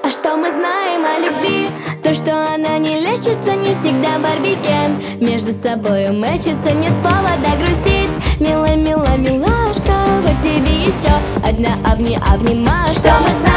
А что мы знаем о любви? То, что она не лечится, не всегда барбикен. Между собой мэчится, нет повода грустить. Милая, милая, милашка, вот тебе еще одна обнимашка. Что мы знаем?